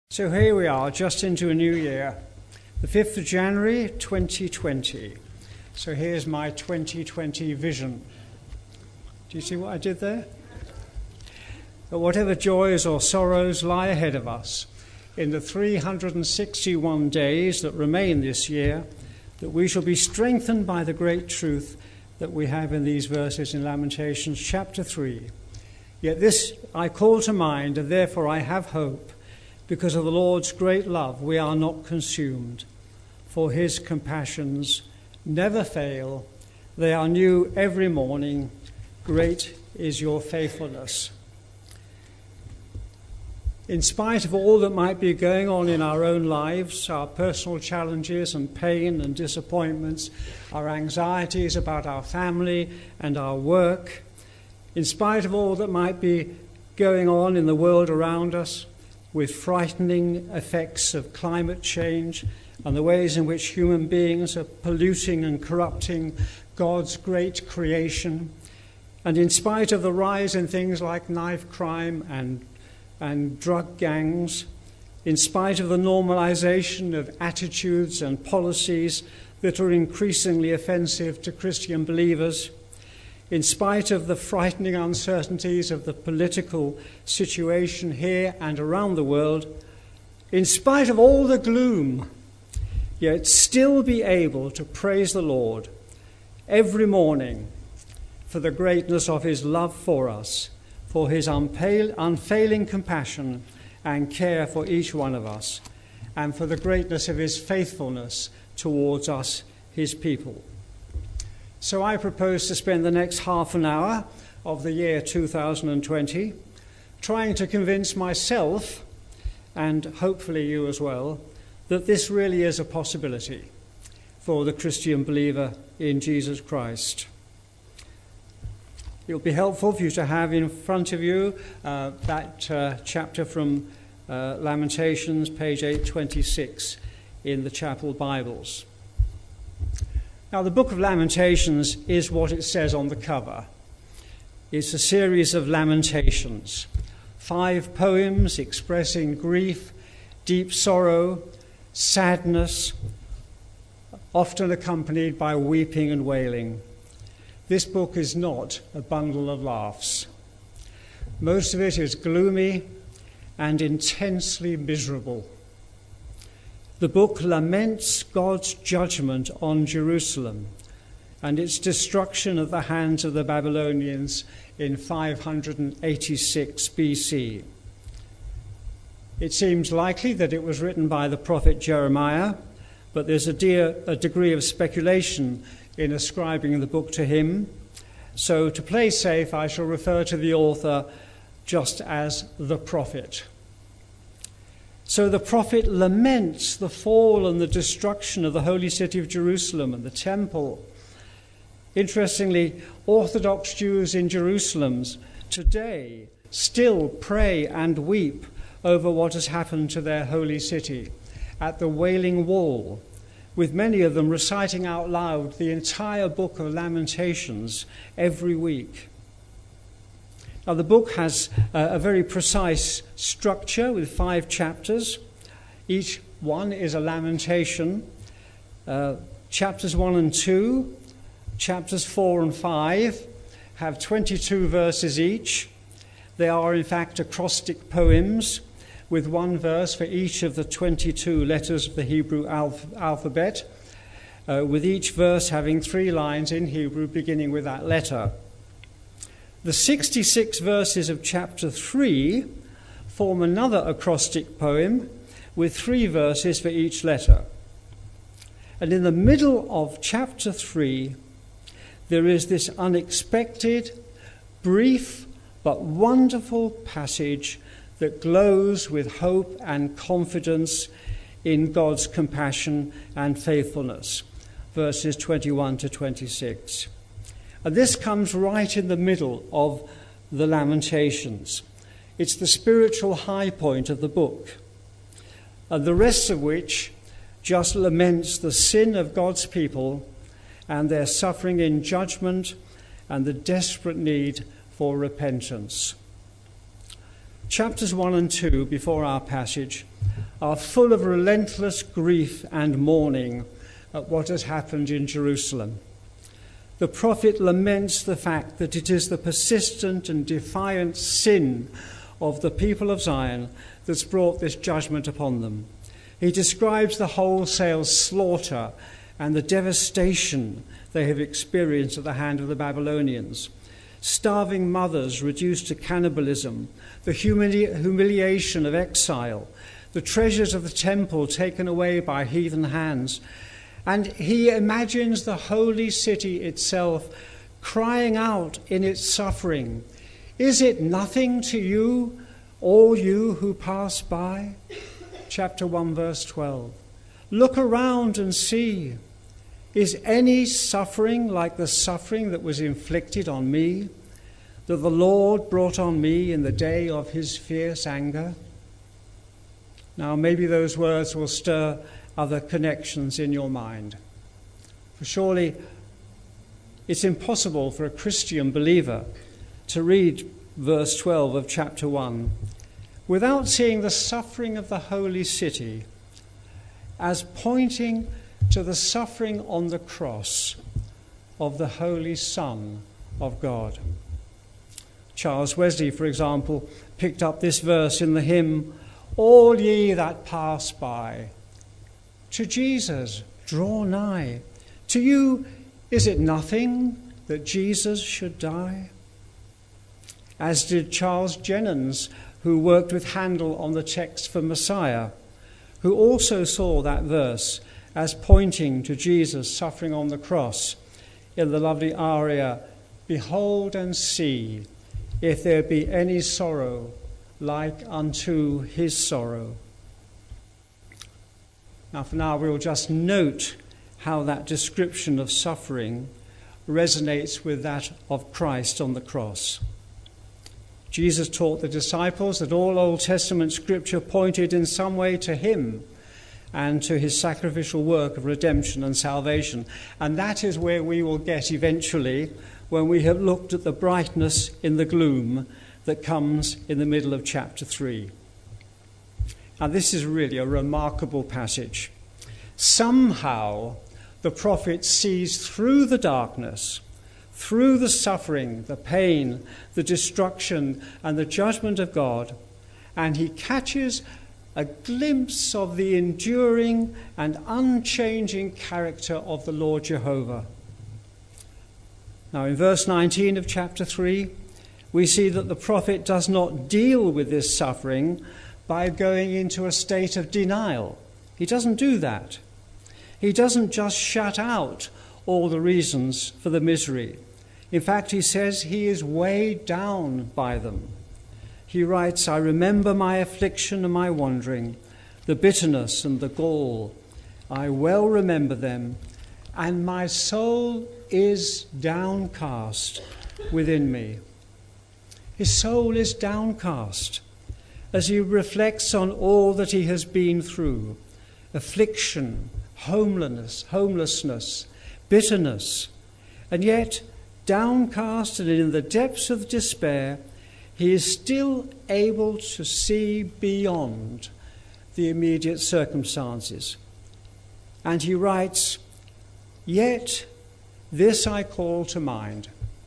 So here we are, just into a new year, the 5th of January 2020. So here's my 2020 vision. Do you see what I did there? But whatever joys or sorrows lie ahead of us in the 361 days that remain this year, that we shall be strengthened by the great truth that we have in these verses in Lamentations chapter 3. Yet this I call to mind, and therefore I have hope. Because of the Lord's great love, we are not consumed, for his compassions never fail. They are new every morning. Great is your faithfulness. In spite of all that might be going on in our own lives, our personal challenges and pain and disappointments, our anxieties about our family and our work, in spite of all that might be going on in the world around us, with frightening effects of climate change and the ways in which human beings are polluting and corrupting God's great creation, and in spite of the rise in things like knife crime and drug gangs, in spite of the normalization of attitudes and policies that are increasingly offensive to Christian believers, in spite of the frightening uncertainties of the political situation here and around the world, in spite of all the gloom, yet still be able to praise the Lord every morning for the greatness of his love for us, for his unfailing compassion and care for each one of us, and for the greatness of his faithfulness towards us, his people. So I propose to spend the next half an hour of the year 2020 trying to convince myself, and hopefully you as well, that this really is a possibility for the Christian believer in Jesus Christ. It will be helpful for you to have in front of you that chapter from Lamentations, page 826 in the chapel Bibles. Now, the book of Lamentations is what it says on the cover. It's a series of lamentations, 5 poems expressing grief, deep sorrow, sadness, often accompanied by weeping and wailing. This book is not a bundle of laughs. Most of it is gloomy and intensely miserable. The book laments God's judgment on Jerusalem and its destruction at the hands of the Babylonians in 586 BC. It seems likely that it was written by the prophet Jeremiah, but there's a degree of speculation in ascribing the book to him. So to play safe, I shall refer to the author just as the prophet. So the prophet laments the fall and the destruction of the holy city of Jerusalem and the temple. Interestingly, Orthodox Jews in Jerusalem today still pray and weep over what has happened to their holy city at the Wailing Wall, with many of them reciting out loud the entire book of Lamentations every week. Now, the book has a very precise structure with 5 chapters. Each one is a lamentation. Chapters 1 and 2, chapters 4 and 5 have 22 verses each. They are, in fact, acrostic poems with 1 verse for each of the 22 letters of the Hebrew alphabet, with each verse having 3 lines in Hebrew beginning with that letter. The 66 verses of chapter 3 form another acrostic poem with 3 verses for each letter. And in the middle of chapter 3, there is this unexpected, brief, but wonderful passage that glows with hope and confidence in God's compassion and faithfulness, verses 21 to 26. And this comes right in the middle of the Lamentations. It's the spiritual high point of the book, and the rest of which just laments the sin of God's people and their suffering in judgment and the desperate need for repentance. Chapters 1 and 2, before our passage, are full of relentless grief and mourning at what has happened in Jerusalem. The prophet laments the fact that it is the persistent and defiant sin of the people of Zion that's brought this judgment upon them. He describes the wholesale slaughter and the devastation they have experienced at the hand of the Babylonians. Starving mothers reduced to cannibalism, the humiliation of exile, the treasures of the temple taken away by heathen hands. And he imagines the holy city itself crying out in its suffering, "Is it nothing to you, all you who pass by?" Chapter 1, verse 12. "Look around and see. Is any suffering like the suffering that was inflicted on me, that the Lord brought on me in the day of his fierce anger?" Now, maybe those words will stir other connections in your mind. For surely it's impossible for a Christian believer to read verse 12 of chapter 1 without seeing the suffering of the holy city as pointing to the suffering on the cross of the Holy Son of God. Charles Wesley, for example, picked up this verse in the hymn, "All ye that pass by, to Jesus draw nigh. To you is it nothing that Jesus should die?" As did Charles Jennens, who worked with Handel on the text for Messiah, who also saw that verse as pointing to Jesus suffering on the cross in the lovely aria, "Behold and see, if there be any sorrow like unto his sorrow." Now, for now, we'll just note how that description of suffering resonates with that of Christ on the cross. Jesus taught the disciples that all Old Testament scripture pointed in some way to him and to his sacrificial work of redemption and salvation. And that is where we will get eventually when we have looked at the brightness in the gloom that comes in the middle of chapter 3. Now, this is really a remarkable passage. Somehow, the prophet sees through the darkness, through the suffering, the pain, the destruction, and the judgment of God, and he catches a glimpse of the enduring and unchanging character of the Lord Jehovah. Now, in verse 19 of chapter 3, we see that the prophet does not deal with this suffering by going into a state of denial. He doesn't do that. He doesn't just shut out all the reasons for the misery. In fact, he says he is weighed down by them. He writes, "I remember my affliction and my wandering, the bitterness and the gall. I well remember them, and my soul is downcast within me." His soul is downcast as he reflects on all that he has been through: affliction, homelessness, bitterness. And yet, downcast and in the depths of despair, he is still able to see beyond the immediate circumstances. And he writes, "Yet this I call to mind."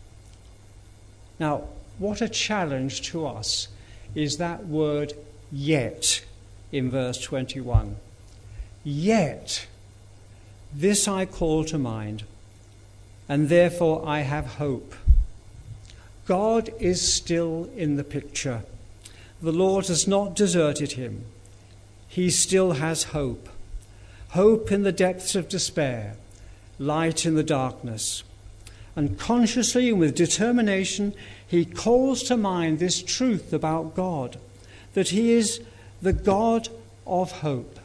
Now, what a challenge to us is that word "yet" in verse 21. "Yet this I call to mind, and therefore I have hope." God is still in the picture. The Lord has not deserted him. He still has hope. Hope in the depths of despair, light in the darkness. And consciously and with determination, he calls to mind this truth about God, that he is the God of hope.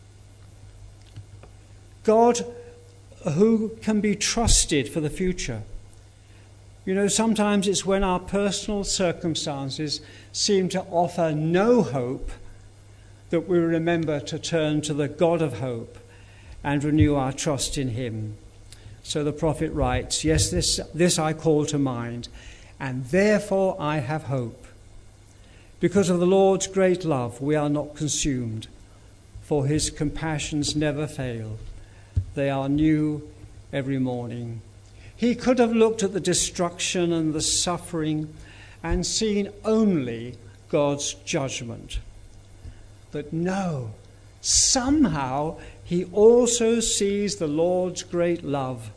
God who can be trusted for the future. You know, sometimes it's when our personal circumstances seem to offer no hope that we remember to turn to the God of hope and renew our trust in him. So the prophet writes, "Yes, this I call to mind, and therefore I have hope. Because of the Lord's great love, we are not consumed, for his compassions never fail. They are new every morning. He could have looked at the destruction and the suffering and seen only God's judgment. But no, somehow he also sees the Lord's great love.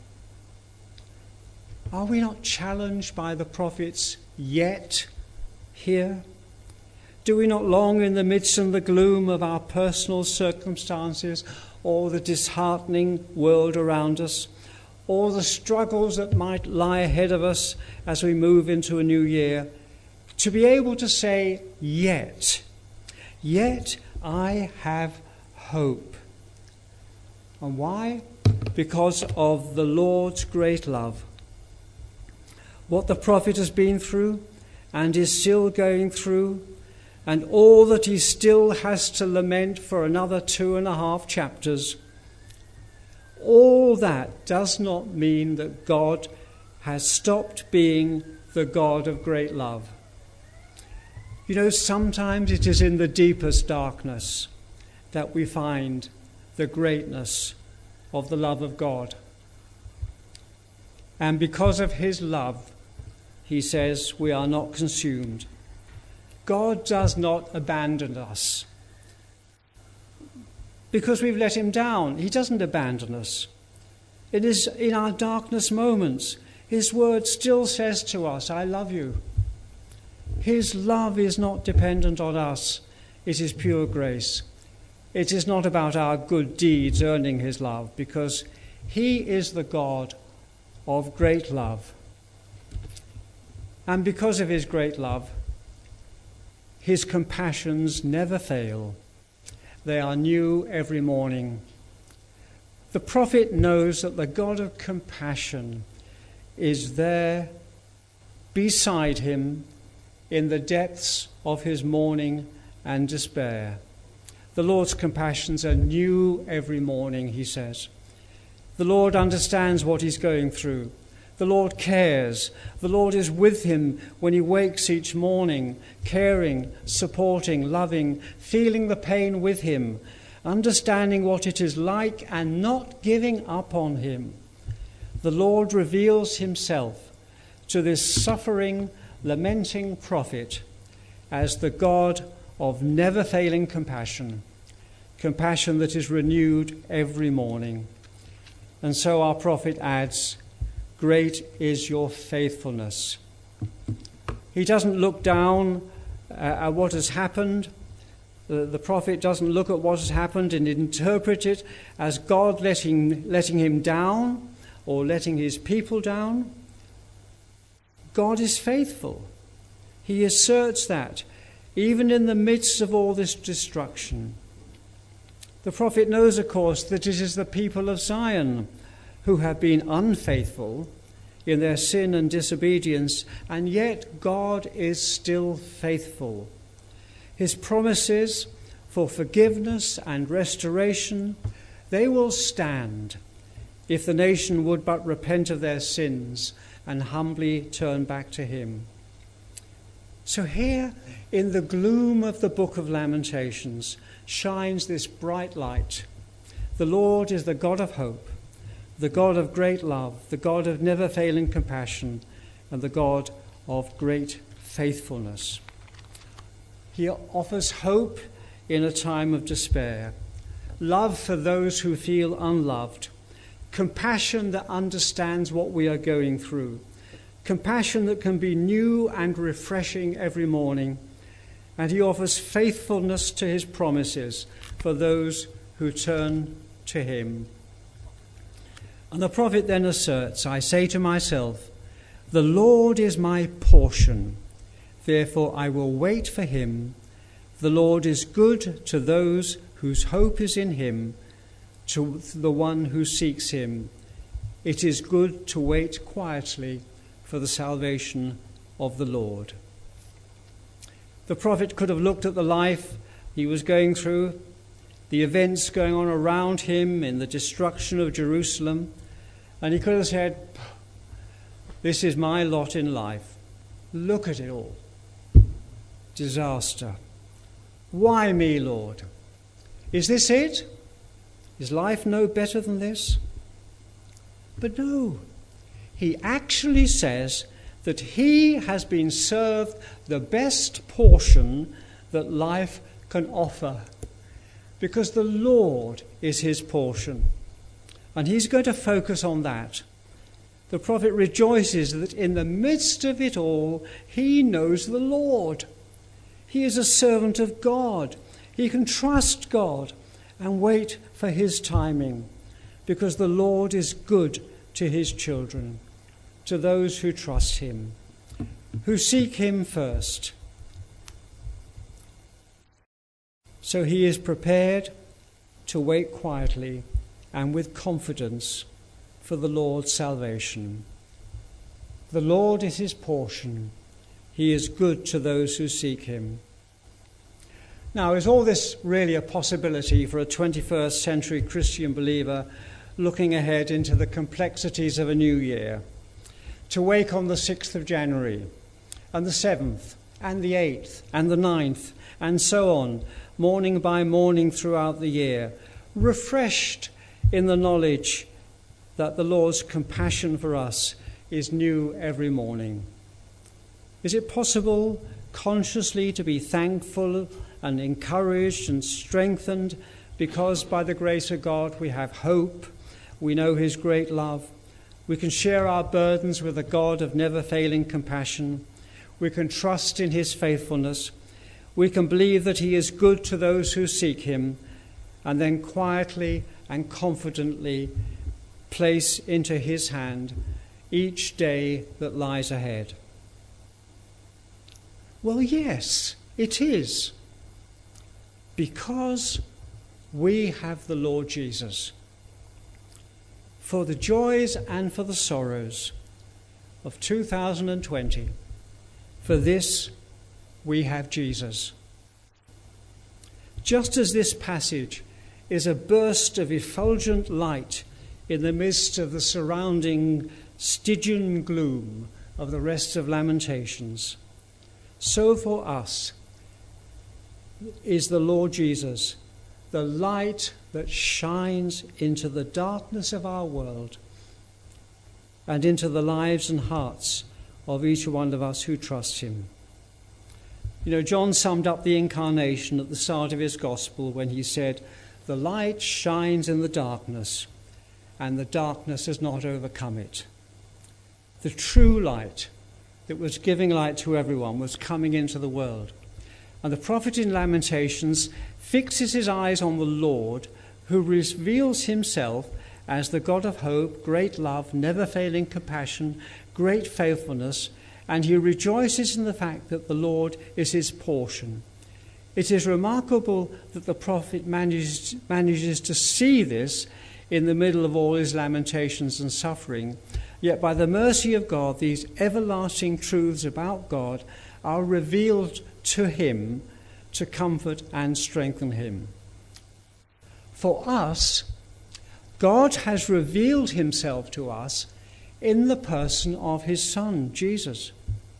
Are we not challenged by the prophets yet here? Do we not long in the midst of the gloom of our personal circumstances, or the disheartening world around us, or the struggles that might lie ahead of us as we move into a new year, to be able to say, yet I have hope? And why? Because of the Lord's great love. What the prophet has been through and is still going through, and all that he still has to lament for another 2.5 chapters, all that does not mean that God has stopped being the God of great love. You know, sometimes it is in the deepest darkness that we find the greatness of the love of God. And because of his love, he says, we are not consumed. God does not abandon us. Because we've let him down, he doesn't abandon us. It is in our darkness moments, his word still says to us, I love you. His love is not dependent on us. It is pure grace. It is not about our good deeds earning his love, because he is the God of great love. And because of his great love, his compassions never fail. They are new every morning. The prophet knows that the God of compassion is there beside him in the depths of his mourning and despair. The Lord's compassions are new every morning, he says. The Lord understands what he's going through. The Lord cares. The Lord is with him when he wakes each morning, caring, supporting, loving, feeling the pain with him, understanding what it is like and not giving up on him. The Lord reveals himself to this suffering, lamenting prophet as the God of never-failing compassion, compassion that is renewed every morning. And so our prophet adds, great is your faithfulness. He doesn't look down at what has happened. The prophet doesn't look at what has happened and interpret it as God letting him down or letting his people down. God is faithful. He asserts that, even in the midst of all this destruction. The prophet knows, of course, that it is the people of Zion who have been unfaithful in their sin and disobedience, and yet God is still faithful. His promises for forgiveness and restoration, they will stand if the nation would but repent of their sins and humbly turn back to him. So here, in the gloom of the book of Lamentations, shines this bright light. The Lord is the God of hope, the God of great love, the God of never-failing compassion, and the God of great faithfulness. He offers hope in a time of despair, love for those who feel unloved, compassion that understands what we are going through, compassion that can be new and refreshing every morning, and he offers faithfulness to his promises for those who turn to him. And the prophet then asserts, I say to myself, the Lord is my portion, therefore I will wait for him. The Lord is good to those whose hope is in him, to the one who seeks him. It is good to wait quietly for the salvation of the Lord. The prophet could have looked at the life he was going through, the events going on around him in the destruction of Jerusalem, and he could have said, this is my lot in life. Look at it all. Disaster. Why me, Lord? Is this it? Is life no better than this? But no. He actually says that he has been served the best portion that life can offer, because the Lord is his portion. And he's going to focus on that. The prophet rejoices that in the midst of it all, he knows the Lord. He is a servant of God. He can trust God and wait for his timing, because the Lord is good to his children, to those who trust him, who seek him first. So he is prepared to wait quietly and with confidence for the Lord's salvation. The Lord is his portion. He is good to those who seek him. Now, is all this really a possibility for a 21st century Christian believer looking ahead into the complexities of a new year? To wake on the 6th of January, and the 7th, and the 8th, and the 9th, and so on, morning by morning throughout the year, refreshed in the knowledge that the Lord's compassion for us is new every morning. Is it possible consciously to be thankful and encouraged and strengthened because by the grace of God we have hope, we know his great love, we can share our burdens with a God of never-failing compassion, we can trust in his faithfulness, we can believe that he is good to those who seek him, and then quietly and confidently place into his hand each day that lies ahead? Well, yes, it is. Because we have the Lord Jesus. For the joys and for the sorrows of 2020, for this we have Jesus. Just as this passage is a burst of effulgent light in the midst of the surrounding Stygian gloom of the rest of Lamentations, so for us is the Lord Jesus, the light that shines into the darkness of our world and into the lives and hearts of each one of us who trust him. You know, John summed up the incarnation at the start of his gospel when he said, "The light shines in the darkness, and the darkness has not overcome it." The true light that was giving light to everyone was coming into the world. And the prophet in Lamentations fixes his eyes on the Lord, who reveals himself as the God of hope, great love, never-failing compassion, great faithfulness, and he rejoices in the fact that the Lord is his portion. It is remarkable that the prophet manages to see this in the middle of all his lamentations and suffering. Yet by the mercy of God, these everlasting truths about God are revealed to him to comfort and strengthen him. For us, God has revealed himself to us in the person of his Son, Jesus.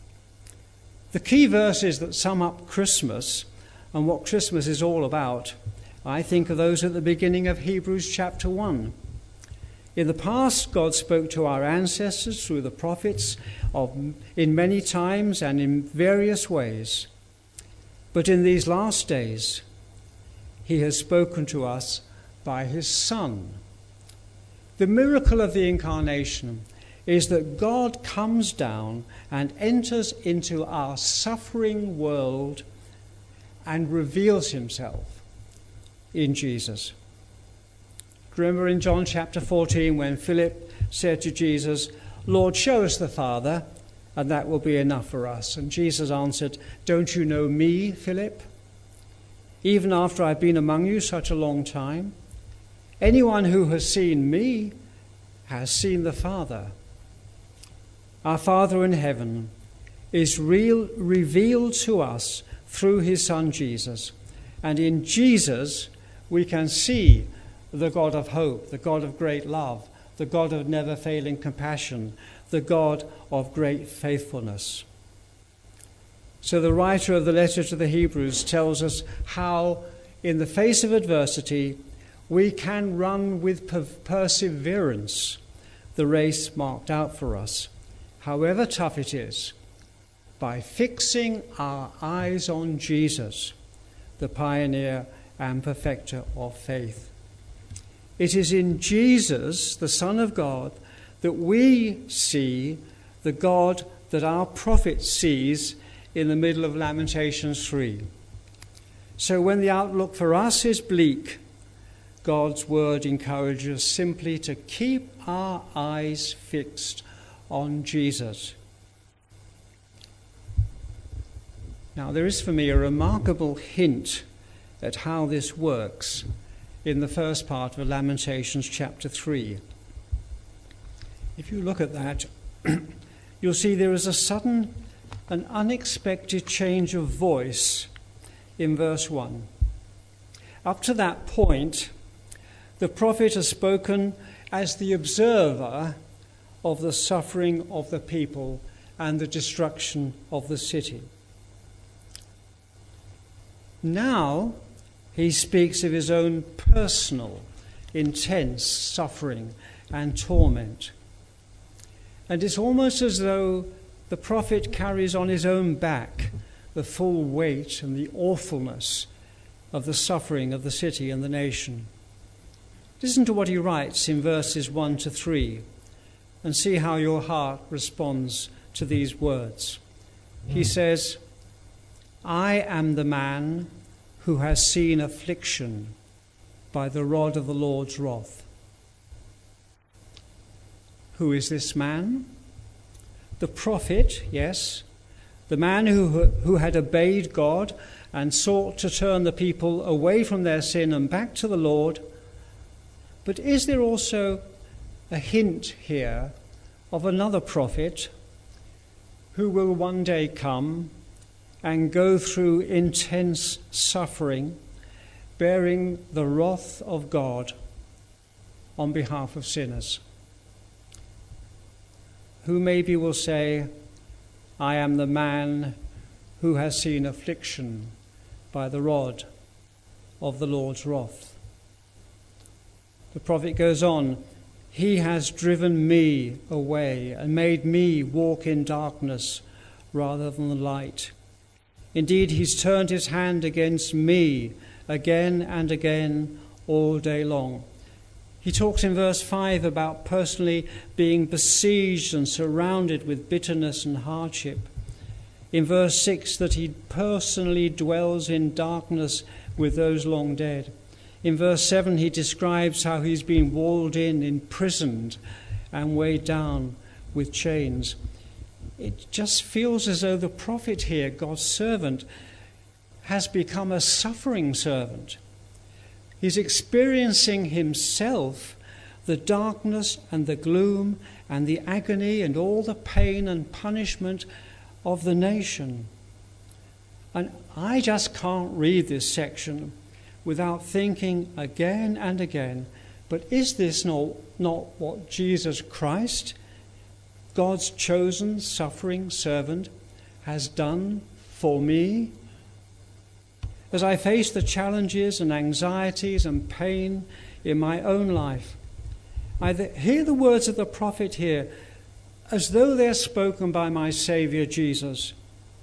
The key verses that sum up Christmas and what Christmas is all about, I think, are those at the beginning of Hebrews chapter 1. In the past, God spoke to our ancestors through the prophets in many times and in various ways. But in these last days, he has spoken to us by his Son. The miracle of the incarnation is that God comes down and enters into our suffering world and reveals himself in Jesus. Remember in John chapter 14 when Philip said to Jesus, "Lord, show us the Father, and that will be enough for us." And Jesus answered, "Don't you know me, Philip? Even after I've been among you such a long time? Anyone who has seen me has seen the Father. Our Father in heaven is revealed to us through his Son Jesus. And in Jesus we can see the God of hope, the God of great love, the God of never-failing compassion, the God of great faithfulness. So the writer of the letter to the Hebrews tells us how in the face of adversity, we can run with perseverance the race marked out for us, however tough it is, by fixing our eyes on Jesus, the pioneer and perfecter of faith. It is in Jesus, the Son of God, that we see the God that our prophet sees in the middle of Lamentations 3. So when the outlook for us is bleak, God's word encourages us simply to keep our eyes fixed on Jesus. Now, there is for me a remarkable hint at how this works in the first part of Lamentations chapter 3. If you look at that, you'll see there is a sudden and unexpected change of voice in verse 1. Up to that point, the prophet has spoken as the observer of the suffering of the people and the destruction of the city. Now he speaks of his own personal, intense suffering and torment. And it's almost as though the prophet carries on his own back the full weight and the awfulness of the suffering of the city and the nation. Listen to what he writes in verses 1 to 3 and see how your heart responds to these words. He says, I am the man who has seen affliction by the rod of the Lord's wrath. Who is this man? The prophet, yes, the man who had obeyed God and sought to turn the people away from their sin and back to the Lord. But is there also a hint here of another prophet who will one day come and go through intense suffering, bearing the wrath of God on behalf of sinners? Who maybe will say, I am the man who has seen affliction by the rod of the Lord's wrath. The prophet goes on, he has driven me away and made me walk in darkness rather than the light. Indeed, he's turned his hand against me again and again all day long. He talks in verse 5 about personally being besieged and surrounded with bitterness and hardship. In verse 6 that he personally dwells in darkness with those long dead. In verse 7 he describes how he's been walled in, imprisoned and weighed down with chains. It just feels as though the prophet here, God's servant, has become a suffering servant. He's experiencing himself the darkness and the gloom and the agony and all the pain and punishment of the nation. And I just can't read this section without thinking again and again, but is this not what Jesus Christ, God's chosen suffering servant, has done for me? As I face the challenges and anxieties and pain in my own life, I hear the words of the prophet here as though they're spoken by my Saviour Jesus.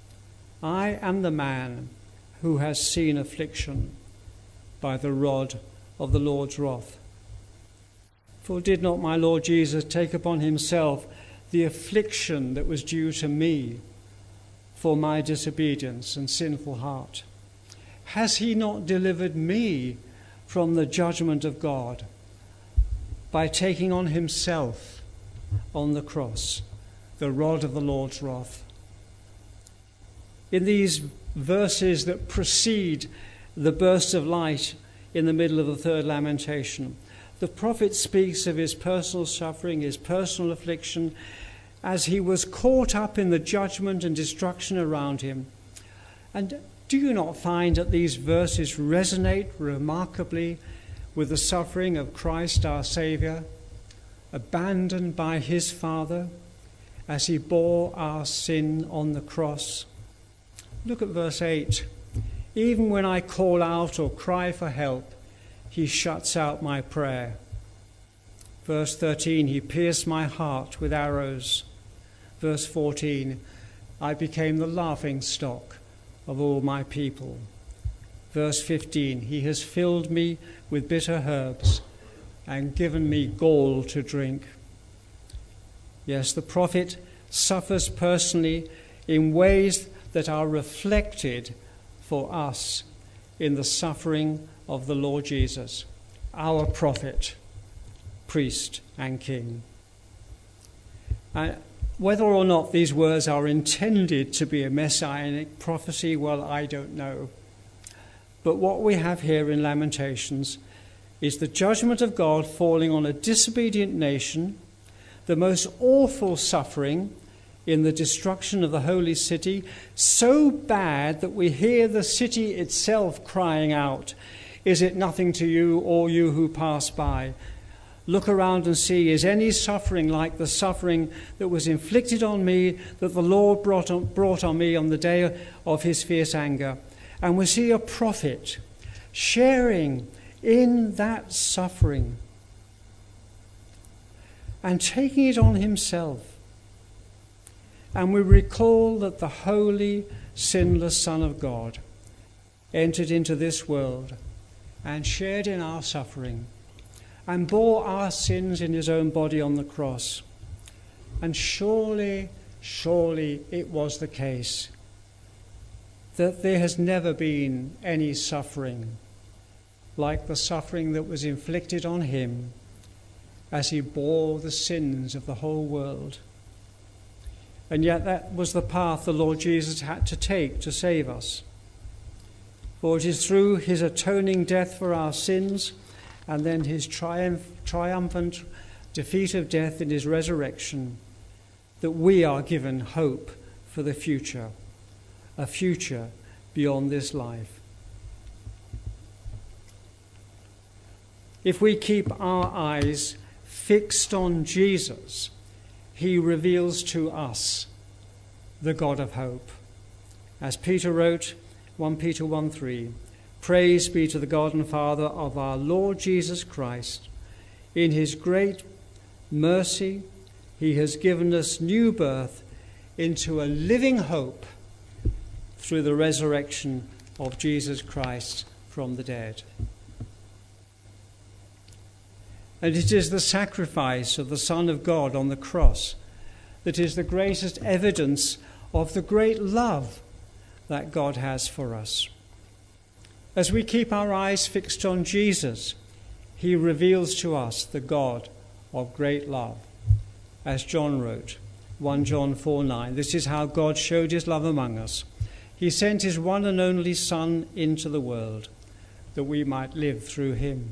I am the man who has seen affliction by the rod of the Lord's wrath. For did not my Lord Jesus take upon himself the affliction that was due to me for my disobedience and sinful heart? Has he not delivered me from the judgment of God by taking on himself on the cross the rod of the Lord's wrath? In these verses that precede the burst of light in the middle of the third lamentation, the prophet speaks of his personal suffering, his personal affliction, as he was caught up in the judgment and destruction around him. And do you not find that these verses resonate remarkably with the suffering of Christ our Saviour, abandoned by his Father as he bore our sin on the cross? Look at verse 8. Even when I call out or cry for help, he shuts out my prayer. Verse 13, he pierced my heart with arrows. Verse 14, I became the laughing stock of all my people. Verse 15, he has filled me with bitter herbs and given me gall to drink. Yes, the prophet suffers personally in ways that are reflected for us in the suffering of the Lord Jesus, our prophet, priest and king. Whether or not these words are intended to be a messianic prophecy, well, I don't know. But what we have here in Lamentations is the judgment of God falling on a disobedient nation, the most awful suffering in the destruction of the holy city, so bad that we hear the city itself crying out, "Is it nothing to you, all you who pass by? Look around and see, is any suffering like the suffering that was inflicted on me, that the Lord brought on me on the day of his fierce anger?" And we see a prophet sharing in that suffering and taking it on himself. And we recall that the holy, sinless Son of God entered into this world and shared in our suffering and bore our sins in his own body on the cross. And surely it was the case that there has never been any suffering like the suffering that was inflicted on him as he bore the sins of the whole world. And yet that was the path the Lord Jesus had to take to save us. For it is through his atoning death for our sins and then his triumphant defeat of death in his resurrection that we are given hope for the future, a future beyond this life. If we keep our eyes fixed on Jesus, he reveals to us the God of hope. As Peter wrote, 1 Peter 1:3, "Praise be to the God and Father of our Lord Jesus Christ. In his great mercy, he has given us new birth into a living hope through the resurrection of Jesus Christ from the dead." And it is the sacrifice of the Son of God on the cross that is the greatest evidence of the great love that God has for us. As we keep our eyes fixed on Jesus, he reveals to us the God of great love. As John wrote, 1 John 4:9, "This is how God showed his love among us. He sent his one and only Son into the world, that we might live through him."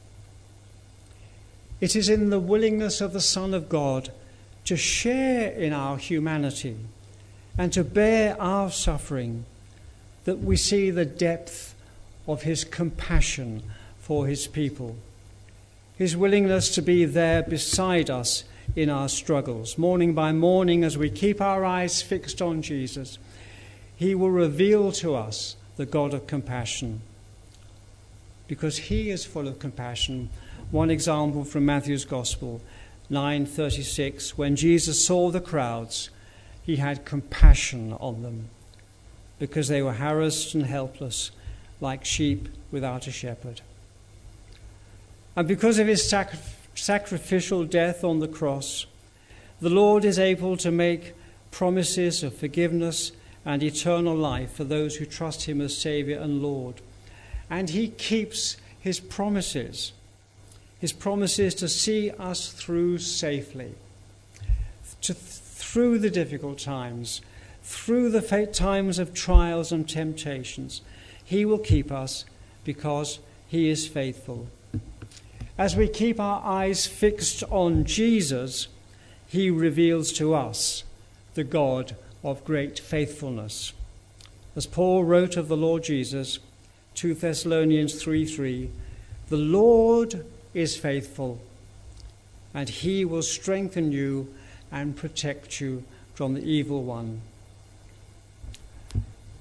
It is in the willingness of the Son of God to share in our humanity and to bear our suffering that we see the depth of his compassion for his people. His willingness to be there beside us in our struggles. Morning by morning, as we keep our eyes fixed on Jesus, he will reveal to us the God of compassion, because he is full of compassion. One example from Matthew's Gospel, 9:36, when Jesus saw the crowds, he had compassion on them because they were harassed and helpless like sheep without a shepherd. And because of his sacrificial death on the cross, the Lord is able to make promises of forgiveness and eternal life for those who trust him as Saviour and Lord. And he keeps his promises to see us through safely, through the difficult times, through the times of trials and temptations. He will keep us because he is faithful. As we keep our eyes fixed on Jesus, he reveals to us the God of great faithfulness. As Paul wrote of the Lord Jesus, 2 Thessalonians 3:3, "The Lord is faithful, and he will strengthen you and protect you from the evil one."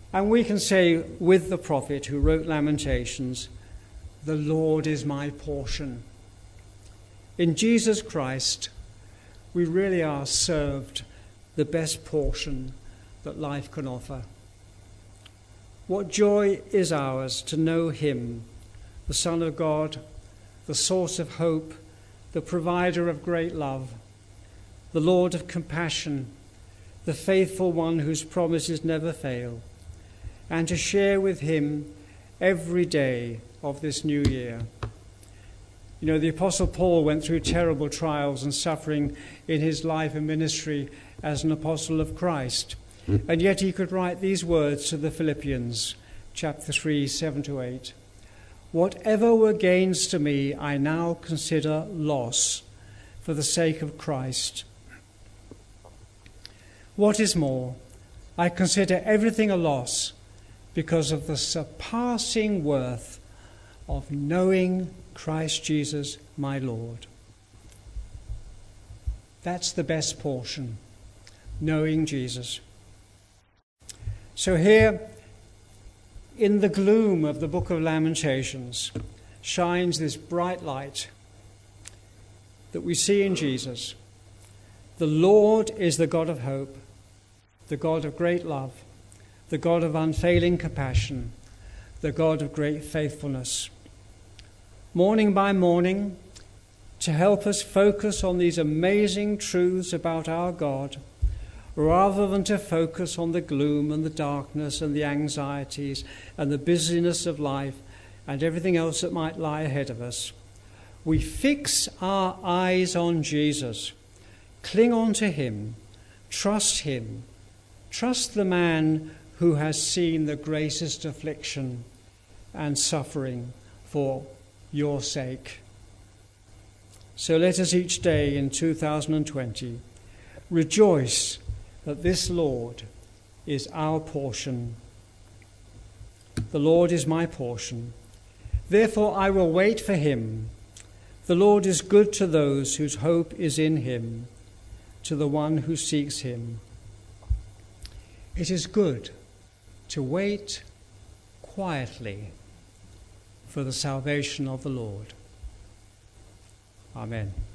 And we can say with the prophet who wrote Lamentations, "The Lord is my portion." In Jesus Christ, we really are served the best portion that life can offer. What joy is ours to know him, the Son of God, the source of hope, the provider of great love, the Lord of compassion, the faithful one whose promises never fail, and to share with him every day of this new year. You know, the Apostle Paul went through terrible trials and suffering in his life and ministry as an apostle of Christ. And yet he could write these words to the Philippians, chapter 3, 7-8. "Whatever were gains to me, I now consider loss for the sake of Christ. What is more, I consider everything a loss because of the surpassing worth of knowing Christ Jesus my Lord." That's the best portion, knowing Jesus. So here, in the gloom of the book of Lamentations, shines this bright light that we see in Jesus. The Lord is the God of hope, the God of great love, the God of unfailing compassion, the God of great faithfulness. Morning by morning, to help us focus on these amazing truths about our God, rather than to focus on the gloom and the darkness and the anxieties and the busyness of life and everything else that might lie ahead of us, we fix our eyes on Jesus, cling on to him, trust the man who has seen the greatest affliction and suffering for your sake. So let us each day in 2020 rejoice that this Lord is our portion. The Lord is my portion. Therefore I will wait for him. The Lord is good to those whose hope is in him, to the one who seeks him. It is good to wait quietly for the salvation of the Lord. Amen.